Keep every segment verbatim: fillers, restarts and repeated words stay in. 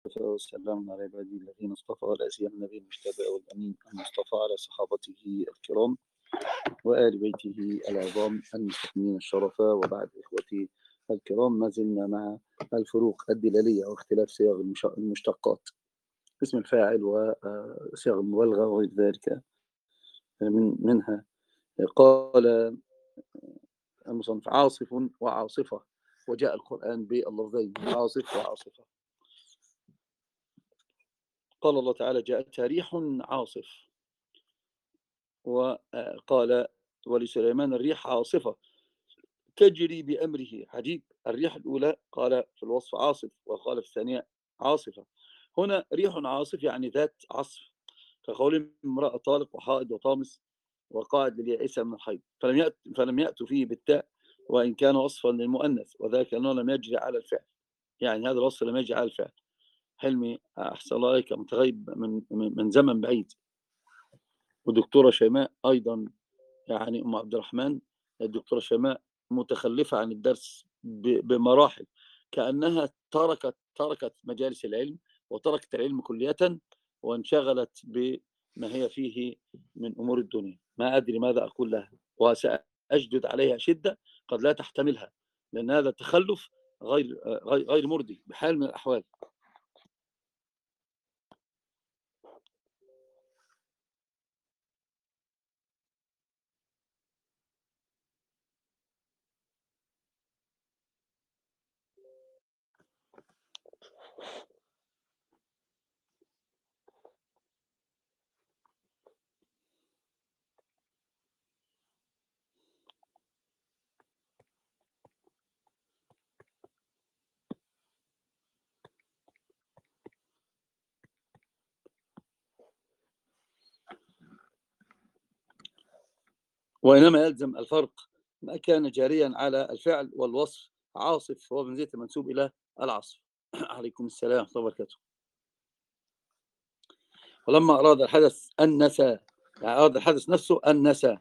والسلام على عبادي الذين اصطفى، ولا سيما النبي المجتبى والأمين المصطفى على صحابته الكرام وآل بيته العظام المستكملين الشرفاء. وبعد إخوتي الكرام، ما زلنا مع الفروق الدلالية واختلاف صيغ المشتقات، اسم الفاعل وصيغ المبالغة وغير ذلك من منها. قال المصنف: عاصف وعاصفة، وجاء القرآن باللفظين عاصف وعاصفة. قال الله تعالى: جاءتها ريح عاصف. وقال: ولسليمان الريح عاصفة تجري بأمره. عجيب، الريح الأولى قال في الوصف عاصف، وقال في الثانية عاصفة. هنا ريح عاصف يعني ذات عصف، كقول امرأة طالق وحائض وطامس وقاعد لليائسة من الحيض، فلم يأت فلم يأتوا فيه بالتاء وإن كان وصفا للمؤنث، وذلك أنه لم يجري على الفعل. يعني هذا الوصف لم يجري على الفعل. حلمي أحسن الله عليك، متغيب من من زمن بعيد. ودكتورة شيماء أيضا، يعني أم عبد الرحمن الدكتورة شيماء متخلفة عن الدرس بمراحل، كأنها تركت تركت مجالس العلم وتركت العلم كلية وانشغلت بما هي فيه من أمور الدنيا. ما أدري ماذا أقول لها، وسأجدد عليها شدة قد لا تحتملها، لأن هذا التخلف غير غير مرضي بحال من الأحوال. وإنما يلزم الفرق ما كان جاريا على الفعل والوصف. عاصف هو بنزية المنسوب إلى العصف. عليكم السلام ورحمة الله وبركاته. ولما أراد الحدث أنسى، يعني أراد الحدث نفسه أنسى.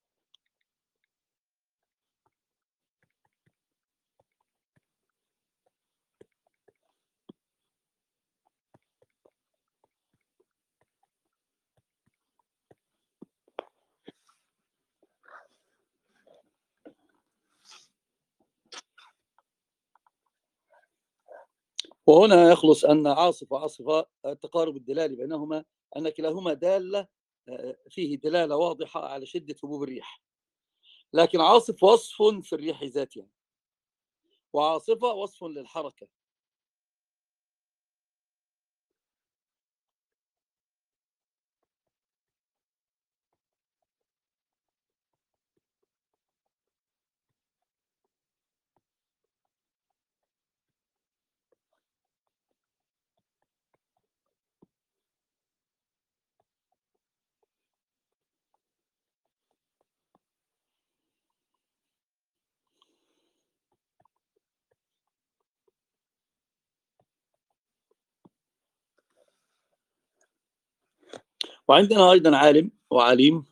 وهنا يخلص أن عاصف وعاصفة التقارب الدلالي بينهما أن كلاهما دالة فيه دلالة واضحة على شدة هبوب الريح، لكن عاصف وصف في الريح ذاتها، وعاصفة وصف للحركة. وعندنا أيضا عالم وعليم.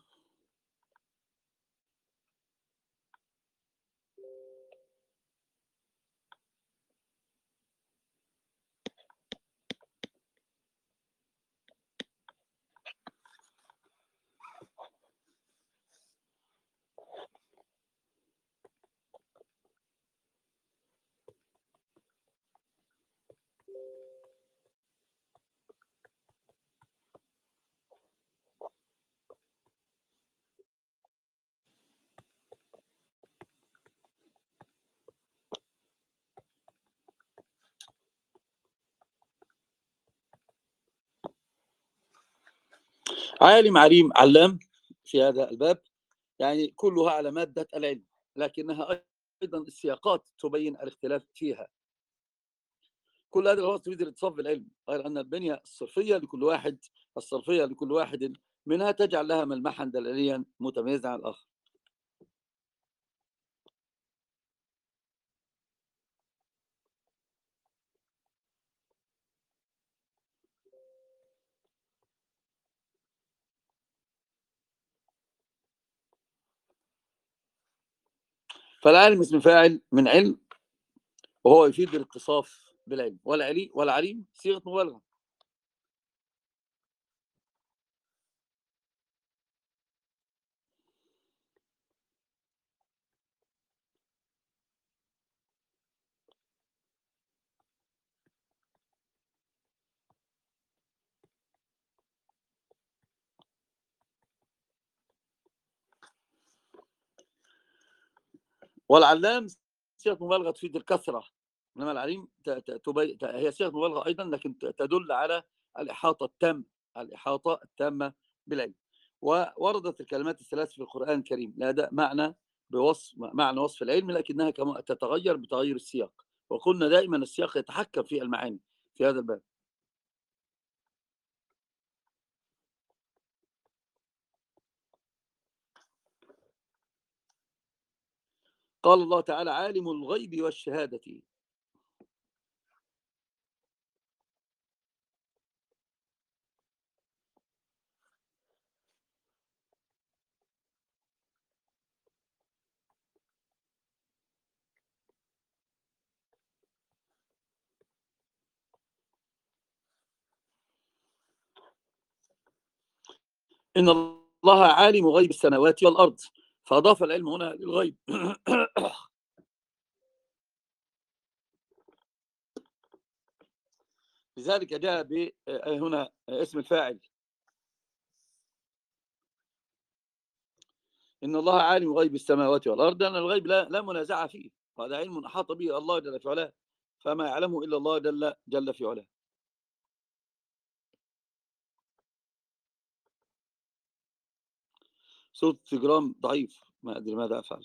عالم عليم علام في هذا الباب، يعني كلها على مادة العلم، لكنها أيضا السياقات تبين الاختلاف فيها. كل هذه الغرض تريد الاتصاف بالعلم، غير أن البنية الصرفية لكل واحد الصرفية لكل واحد منها تجعل لها ملمحا دلاليا متميزا عن الآخر. فالعالم اسم فاعل من علم، وهو يفيد الاتصاف بالعلم، والعلي والعليم صيغة مبالغة. والعلام صيغة مبالغة تفيد الكثرة، إنما العليم ت ت تبي ت هي صيغة مبالغة أيضًا، لكن ت تدل على الإحاطة التامة، الإحاطة التامة بالعلم. ووردت الكلمات الثلاث في القرآن الكريم لها د معنى بوصف معنى وصف العلم، لكنها كما تتغير بتغير السياق، وقلنا دائمًا السياق يتحكم في المعاني في هذا الباب. قال الله تعالى: عالم الغيب والشهادة. إن الله عالم غيب السماوات والأرض، فأضاف العلم هنا للغيب. لذلك جاء ب هنا اسم الفاعل. إن الله عالم غيب السماوات والأرض، لأن الغيب لا لا منازع فيه، وهذا علم أحاط به الله جل في علاه، فما يعلمه إلا الله جل جل في علاه. صوت التليجرام ضعيف، ما أدري ماذا أفعل.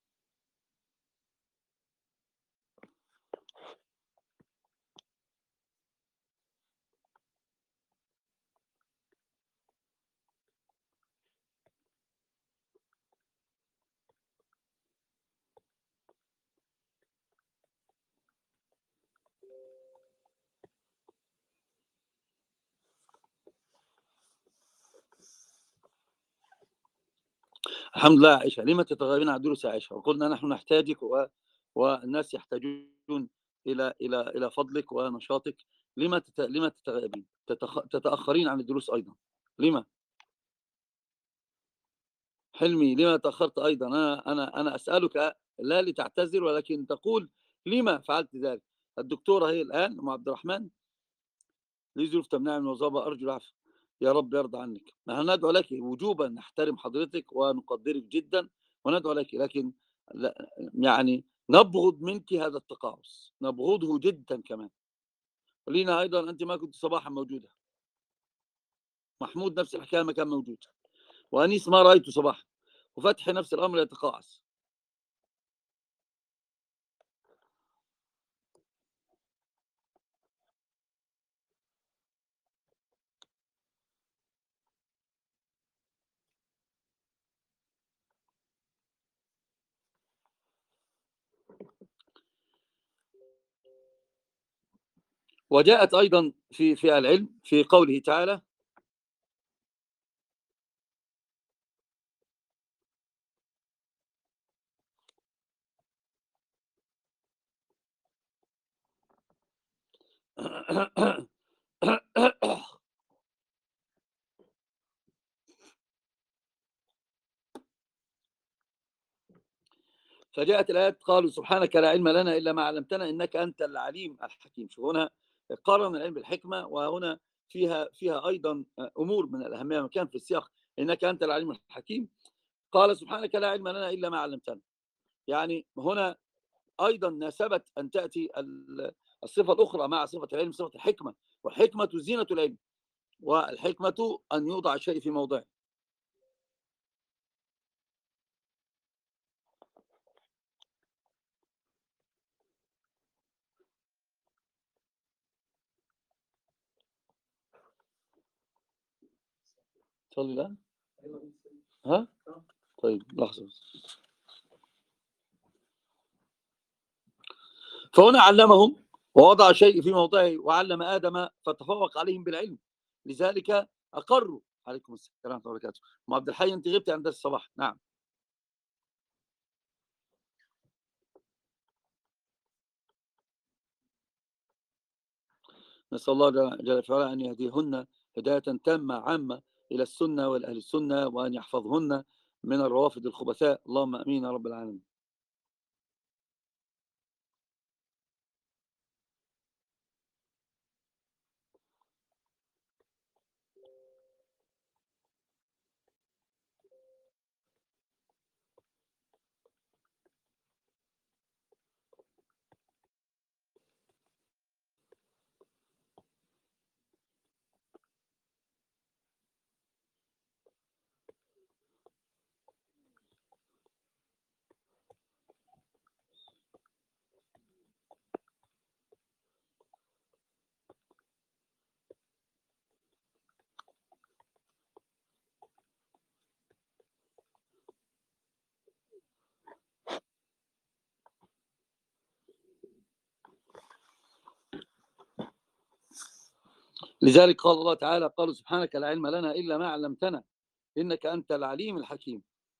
الحمد لله يا عائشة، لما تتغيبين عن دروس يا عائشة؟ وقلنا نحن نحتاجك و... والناس يحتاجون إلى إلى إلى فضلك ونشاطك. لما تت... لما تتغيبين؟ تتخ... تتأخرين عن الدروس أيضا، لما؟ حلمي لما تأخرت أيضا؟ أنا أنا أنا أسألك لا لتعتذر، ولكن تقول لما فعلت ذلك. الدكتورة هي الآن أم عبد الرحمن لي ظروف تمنعني من الوظيفة، أرجو العفو. يا رب يرضى عنك. نحن ندعو لك وجوبا، نحترم حضرتك ونقدرك جدا وندعو لك، لكن لا يعني نبغض منك هذا التقاعس، نبغضه جدا كمان. ولينا أيضا أنت ما كنت صباحا موجودة، محمود نفس الحكاية ما كان موجود، وأنيس ما رأيته صباحا، وفتحي نفس الأمر يتقاعس. وجاءت أيضا في في العلم في قوله تعالى: فجاءت الآيات قالوا سبحانك لا علم لنا إلا ما علمتنا إنك أنت العليم الحكيم. شوف هنا قارن العلم بالحكمة، وهنا فيها فيها أيضا أمور من الأهمية مكان في السياق. إنك أنت العليم الحكيم، قال سبحانك لا علم لنا إلا ما علمتنا. يعني هنا أيضا ناسبت أن تأتي الصفة الأخرى مع صفة العلم، صفة الحكمة، والحكمة زينة العلم، والحكمة أن يوضع الشيء في موضعه. صلي الآن. ها طيب لحظة. فهنا علمهم ووضع شيء في موضعه، وعلم آدم فتفوق عليهم بالعلم، لذلك أقروا. عليكم السلام ورحمة الله وبركاته. أم عبد الحي أنت غبت عن درس الصباح. نعم. نسأل الله جل في علاه أن يهديهن هداية تامة عامة إلى السنة والأهل السنة، وأن يحفظهن من الروافد الخبثاء، اللهم أمين يا رب العالمين. لذلك قال الله تعالى: قالوا سبحانك لا علم لنا إلا ما علمتنا إنك أنت العليم الحكيم.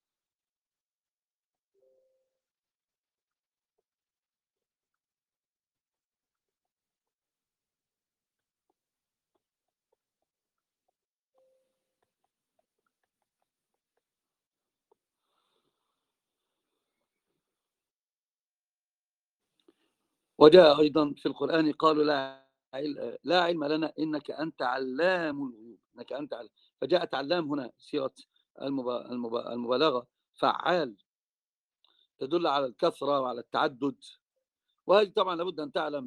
وجاء أيضا في القرآن: قالوا لا لا علم لنا إنك أنت علام الغيوب، إنك أنت علام. فجاءت علام هنا صيغة المبالغة، فعال، تدل على الكثرة وعلى التعدد. وهذه طبعا لابد أن تعلم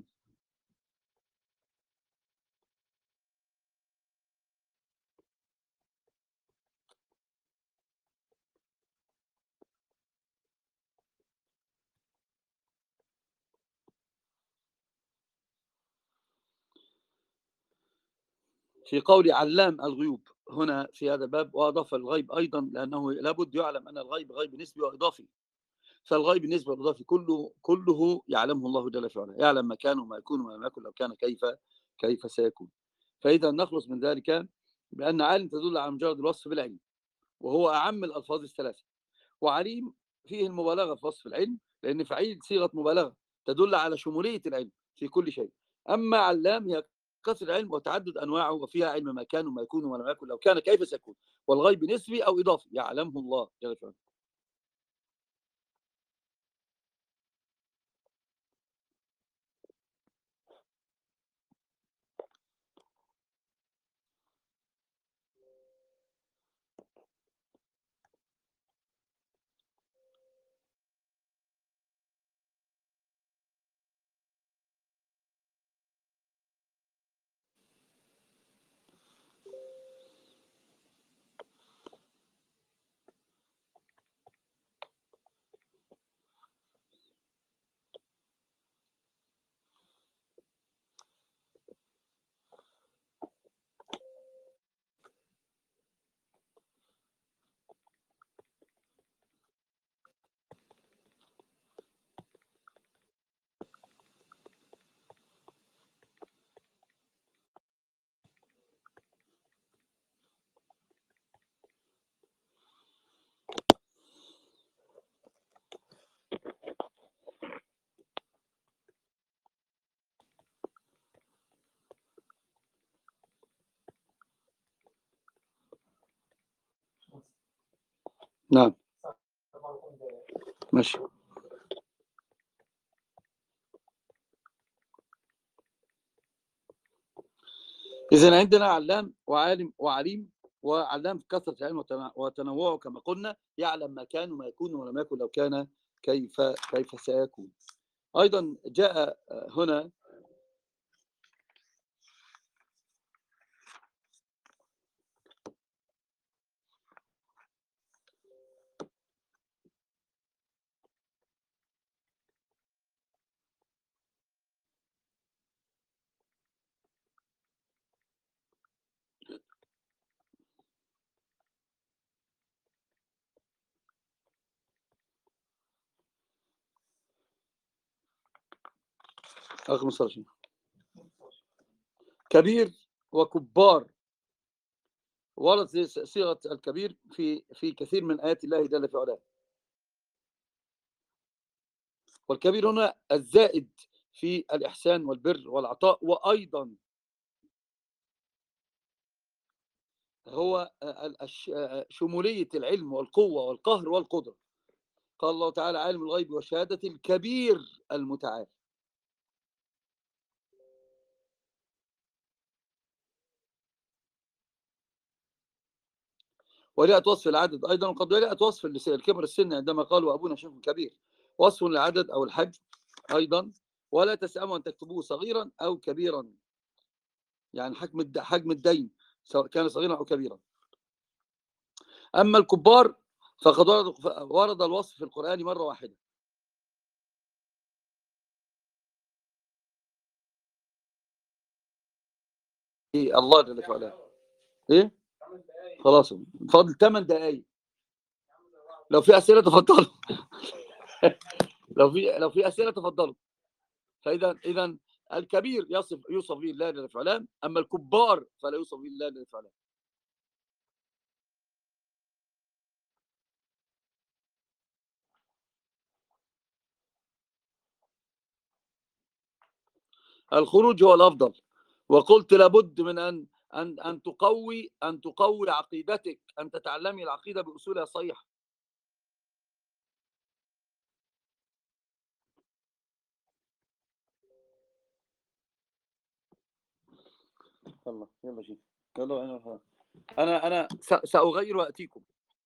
في قول علام الغيوب هنا في هذا الباب، وأضاف الغيب أيضا، لأنه لابد يعلم أن الغيب غيب نسبي وإضافي. فالغيب النسبي والإضافي كله كله يعلمه الله جل وعلا، يعلم مكانه وما يكون وما لم يكن لو كان كيف كيف سيكون. فإذا نخلص من ذلك بأن عالم تدل على مجرد الوصف بالعلم، وهو أعم الألفاظ الثلاثة. وعليم فيه المبالغة في وصف العلم، لأن فعيل صيغة مبالغة تدل على شمولية العلم في كل شيء. أما علام هي كثر العلم وتعدد أنواعه، وفيها علم ما كان وما يكون وما لم يكن لو كان كيف سيكون. والغيب نسبي أو إضافي يعلمه الله جل وعلا. نعم ماشي. إذا عندنا علام وعالم وعليم. وعلام في كثرة العلم وتنوعه كما قلنا، يعلم ما كان وما يكون ولم يكن لو كان كيف كيف سيكون. أيضا جاء هنا رقم خمسة كبير وكبار. ورد صيغة الكبير في في كثير من آيات الله جل في علاه. والكبير هنا الزائد في الإحسان والبر والعطاء، وأيضا هو شمولية العلم والقوة والقهر والقدرة. قال الله تعالى عالم الغيب والشهادة الكبير المتعال. وجاءت وصف العدد أيضا، وقد جاءت وصف الكبر السن عندما قال وأبونا شيخ كبير، وصف العدد أو الحجم أيضا. ولا تسأموا أن تكتبوه صغيرا أو كبيرا، يعني حجم حجم الدين سواء كان صغيرا أو كبيرا. أما الكبار فقد ورد الوصف في القرآن مرة واحدة. إيه الله جل وعلا. إيه خلاص فاضل ثمان دقايق، لو في أسئلة تفضلوا. لو في لو في أسئلة تفضلوا. فإذا إذا الكبير يصف يوصف به الله جل وعلا، أما الكبار فلا يوصف به الله جل وعلا. الخروج هو الأفضل. وقلت لابد من أن أن أن تقوي أن تقوي عقيدتك، أن تتعلمي العقيدة بأصولها الصحيحة. يلا يلا شيخ، يلا أنا أنا أنا سأغير وأتيكم.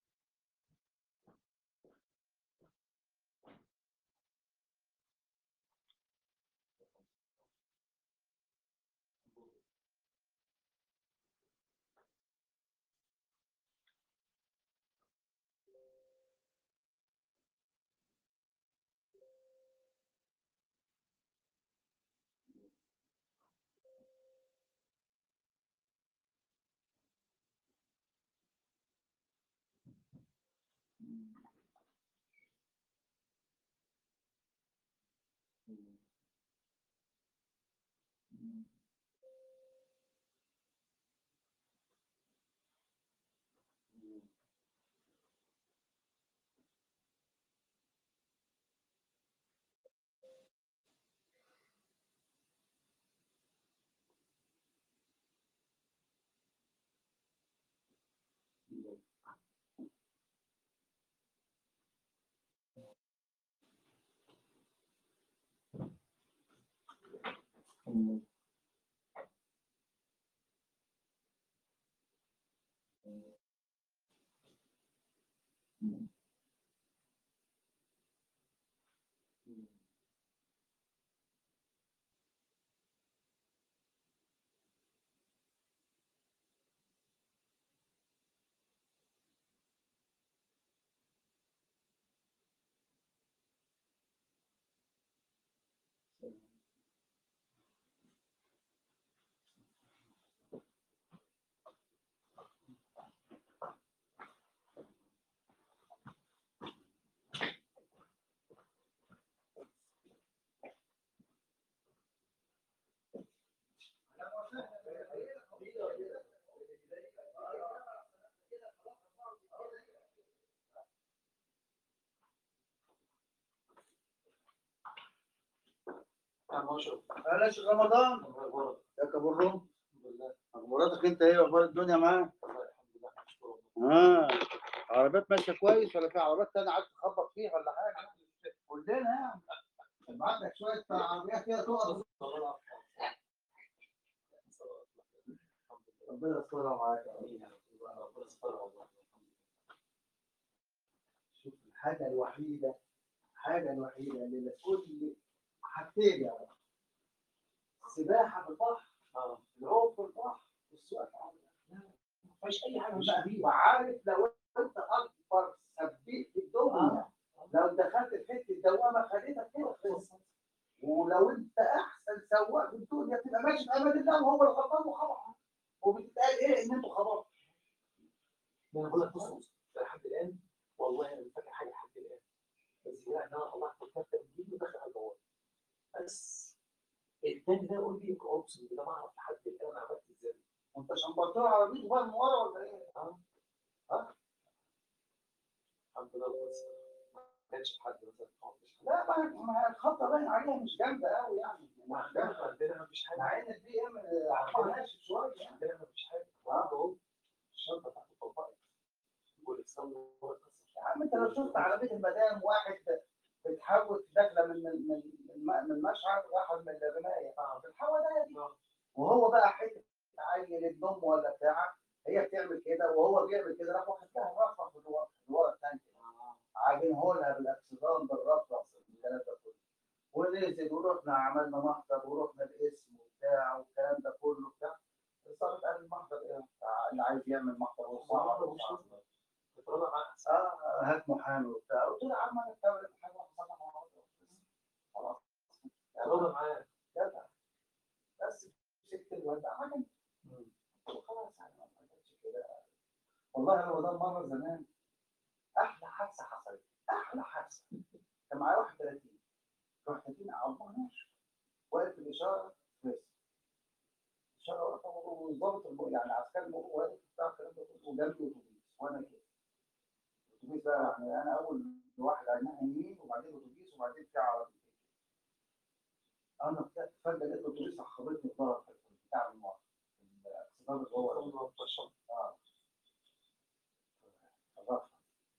بلاش رمضان يا كبرهم. مراتك انت ايه اخبار الدنيا معاك؟ اه عربيات ماشيه كويس ولا في عربيات تانية عايز تخبط فيها ولا حاجه؟ قول لنا يعني ابعت لك شويه عربيات كده تقف. ربنا يسترها معاك. ربنا يسترها. شوف الحاجه الوحيده الحاجه الوحيده اللي لكل حاجتين يعني السباحه في البحر، العوم في البحر، والسواقه على البحر. ما فيش اي حاجه مش فيها. وعارف لو انت اكبر سبيك في الدنيا لو دخلت في حته دوامه خليتك كده خلصت. ولو انت احسن سواق في الدنيا تبقى ماشي في امان الله وهو اللي غلطان وخبط. وبتتقال ايه ان انتوا خبطوا. انا بقول لك بص لحد الان والله انا مش فاكر حاجه لحد الان. بس لا انا الله فكرت تجيب ودخل على البوابه بس الثاني ده يقول لي اقسم بالله ما اعرف لحد الان انا عملت ازاي. انت شمبرت له عربيته بقى من ورا ولا ايه؟ اه ها الحمد لله بس ما كانش حد مثلا. لا ما الخطه باين عليها مش جامده قوي يعني. مش جامده عندنا ما فيش حاجه. مع ان البي ام عمرها ناشف شويه عندنا ما فيش حاجه. اه اهو شفت على بيت المدام واحد بتحول داخله من من من من مشعر واحد من الرمايه بتحول دي، وهو بقى حته عيل ابن امه ولا بتاع، هي بتعمل كده وهو بيعمل كده، راح واخد لها رفرف في الورا في الورا الثانيه عاجنهولها بالاكسدام بالرفرف الكلام ده كله، وننزل ورحنا عملنا محضر ورحنا الاسم وبتاع والكلام ده كله بتاع. الضابط قال المحضر ايه؟ اللي عايز يعمل محضر وصعب اه هات محامي وبتاع. قلت له يا عم انا بتعمل محامي خلاص يلا معايا جدع بس مسكت الواد عجل وخلاص يعني ما عملتش كده. والله هو ده مره زمان احلى حادثه حصلت، احلى حادثه. كان معايا واحد وثلاثين واحد وثلاثين على الله ماشي واقف في الاشاره بس اشاره واقفه والظابط يعني عسكري المرور واقف بتاع الكلام ده كله وجنبي اتوبيس وانا كده. الاتوبيس بقى يعني انا اول واحد على الناحيه اليمين وبعدين اتوبيس وبعدين في عربيه. انا فجاه لقيت الاتوبيس خبطني في ظهر بتاع المره الاكسدام اللي هو اه فضحت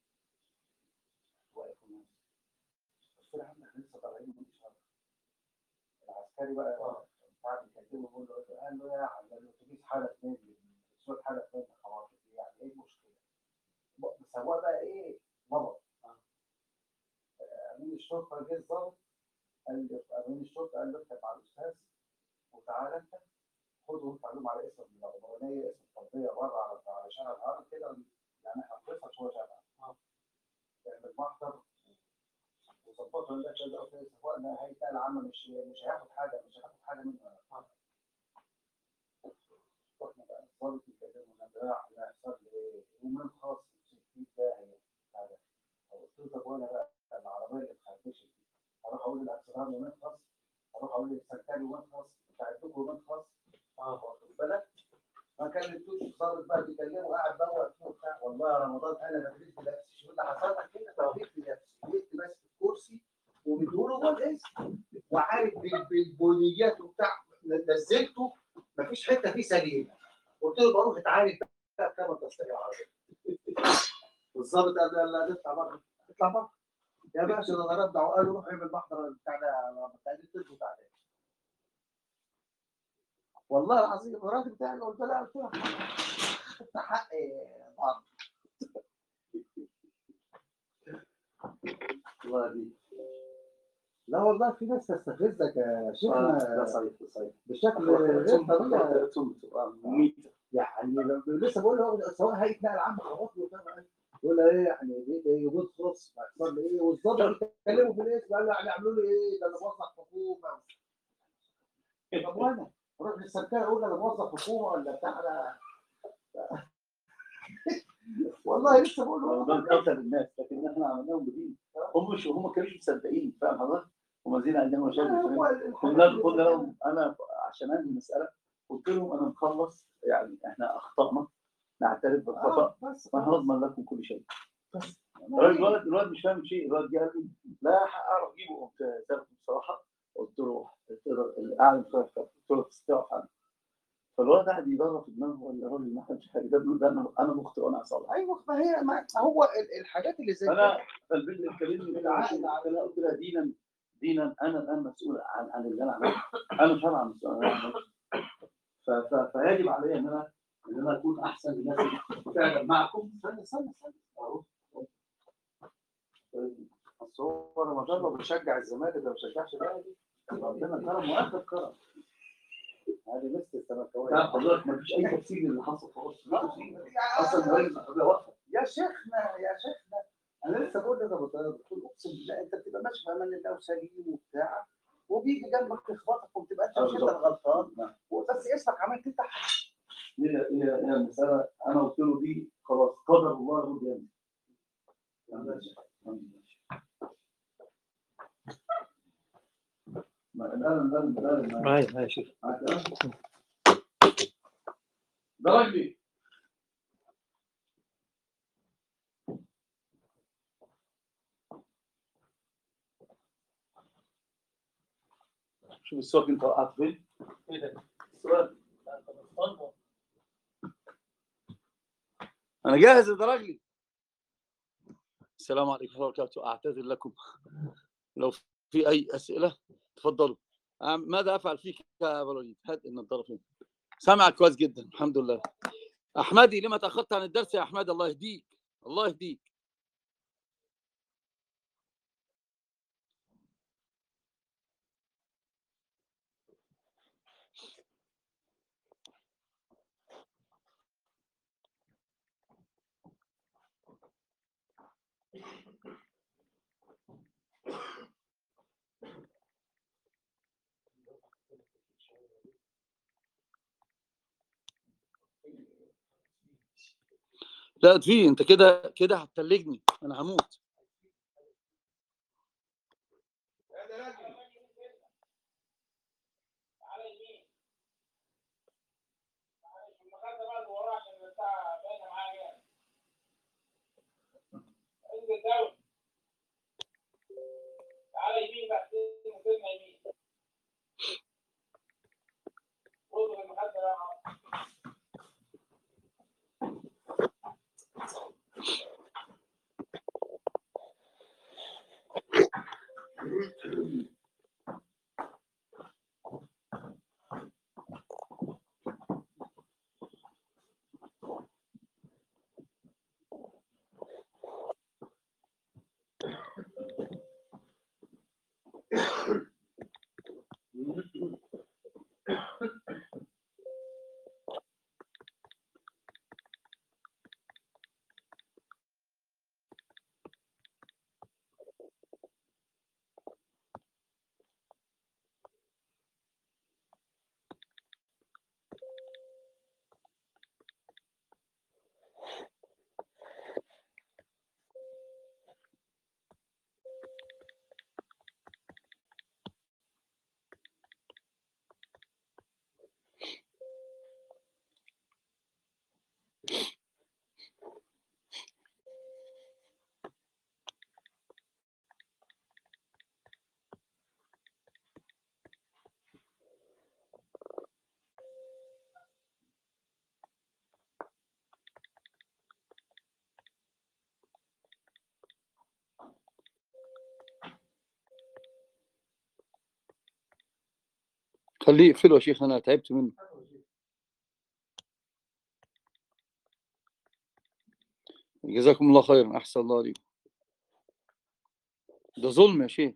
واقف الناس. قلت له يا عم احنا لسه طالعين من الاشاره. العسكري بقى بتاع بيكلمه بيقول له قال له يا عم الاتوبيس حدث مني الصوت حدث مني خلاص يعني ايه المشكله؟ السواق بقى ايه؟ مضى. امين الشرطه جه الظابط قال لي امين الشرطه قال له اركب مع الاستاذ وتعالى انت خده وانت علوم على اسم الاولانيه اسم التربيه بره على على شارع الهرم كده يعني حطيتها شويه شارع اعمل محضر وظبطها لك كده اوكي سواقنا هيتقال عم مش مش هياخد حاجه مش هياخد حاجه منه. رحنا بقى الظابط يكلمنا ده لا يحصل لي ايه؟ ومن خاص ستين داهيه حاجه. قلت له طب وانا بقى العربيه اللي اتخربشت دي اروح اقول للاكسدام يومين خاص، اروح اقول للسكري يومين خاص، بتاعتكم يومين خاص. اه واخد بالك؟ ما كلمتوش الظابط بقى بيكلمه قاعد بقى واقف وبتاع. والله يا رمضان انا ما فريت بنفسي شو اللي حصل لك كده؟ فريت بنفسي وقفت ماسك الكرسي ومديله هو الاسم وعارف بالبنيات وبتاع نزلته مفيش حته فيه سليمه. قلت له بروح اتعالج بقى كما تستطيع العربيه. والظابط قال لا لا اطلع بره اطلع بره يا باشا. ده انا ردع وقال له روح اعمل محضر بتاع ده بتاع دي تثبت عليه. والله العظيم الراجل بتاعي قلت له قلت له انت حقي ضرب. والله دي لا والله في ناس تستفزك يا شيخنا. ده صحيح صحيح بشكل غير طبيعي يعني. لسه بقول له سواء هيئه نقل عام خبط له يقول له ايه يعني ايه يجوز خص هيحصل لي ايه؟ والظابط يكلمه في الاسم قال له يعني عملوا لي ايه؟ ده انا موظف حكومه. طب وانا اروح للسكري اقول انا موظف حكومه ولا بتاع؟ والله لسه بقول له ده قتل الناس لكن احنا عملناهم بدين. هم مش هم كانوا مصدقين فاهم حضرتك؟ هم زين عندنا مشاكل. قلنا قلنا لهم انا عشان انهي المساله قلت لهم انا مخلص يعني احنا اخطانا نعترف بالخطا وهنضمن لكم كل شيء. بس الواد الواد مش فاهم شيء. الواد جه قال لي لا اعرف اجيبه. قمت سالته بصراحه قلت له اعلم شويه قلت له تستوعب عنه. فالواد قاعد يدرب في دماغه ولا هو اللي ما حدش حاجه ده بيقول ده انا انا مخطئ وانا اصلح. ايوه ما هي ما هو الحاجات اللي زي كده. انا البنت اللي كلمني بالعقل انا قلت لها دينا دينا انا الان مسؤول عن عن اللي انا عملته. انا مش هبقى مسؤول عن اللي فيجب علي ان انا ان انا اكون احسن للناس فعلا معكم. استنى استنى استنى اهو بس هو رمضان ما بيشجع الزمالك ده ما بيشجعش الاهلي. ربنا كرم واخر كرم. هذه مثل السمكويه. لا حضرتك ما فيش اي تفسير للي حصل خالص. اصلا يا شيخنا يا شيخنا انا لسه بقول لك بقول اقسم بالله انت بتبقى ماشي في امان الله وسليم وبتاع وبيجي جنبك يخبطك وما تبقاش انت الغلطان بس اسمك عملت انت هي هي هي المساله. انا قلت له دي خلاص قدر الله يرد يعني. معايا معايا شوف ده راجلي شوف السؤال انت وقعت فين؟ ايه ده؟ السؤال انا جاهز يا راجلي. السلام عليكم ورحمة الله وبركاته. أعتذر لكم. لو في أي أسئلة تفضلوا. ماذا أفعل فيك يا أبو الوليد؟ هات النضارة فين؟ سامعك كويس جدا الحمد لله. أحمدي لما تأخرت عن الدرس يا أحمد؟ الله يهديك الله يهديك. لا في انت كده كده هتتلجني انا هموت. تعالى يمين بقى كلمة يمين. خذوا المخدة بقى. خليه يقفله يا شيخ انا تعبت منه. جزاكم الله خيرا احسن الله عليكم. ده ظلم يا شيخ.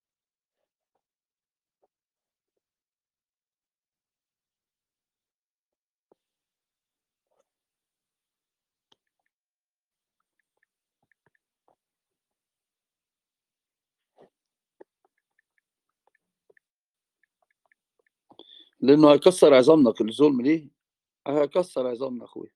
لانه هيكسر عظامنا. كل ظلم ليه هيكسر عظامنا اخويا.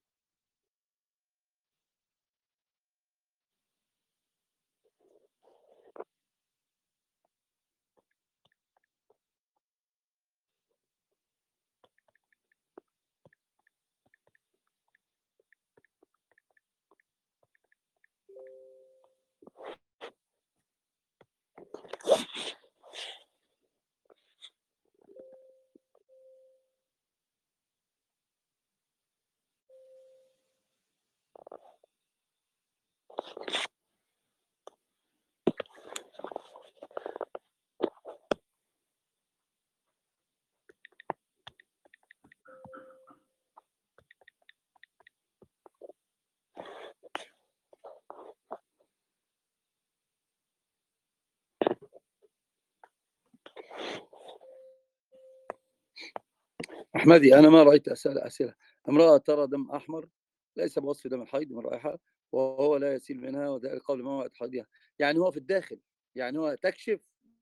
أحمدي أنا ما رأيت أسئلة أسئلة امرأة ترى دم أحمر ليس بوصف دم الحيض من رائحة وهو لا يسيل منها وذلك قول موعد حيضها. يعني هو في الداخل يعني هو تكشف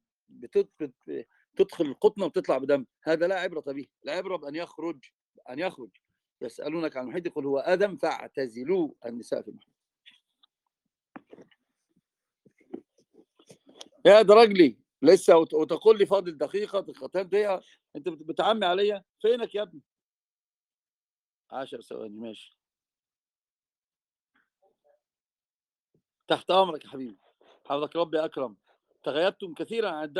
تدخل القطنة وتطلع بدم. هذا لا عبرة به. العبرة بأن يخرج أن يخرج. يسألونك عن المحيض قل هو آدم فاعتزلوا النساء في المحيض. يا ده رجلي لسه وتقول لي فاضل دقيقة دقيقتين دقيقة. أنت بتعمي عليا فينك يا ابني؟ عشر ثواني ماشي. تحت أمرك يا حبيبي. حفظك ربي أكرم. تغيبتم كثيرا عن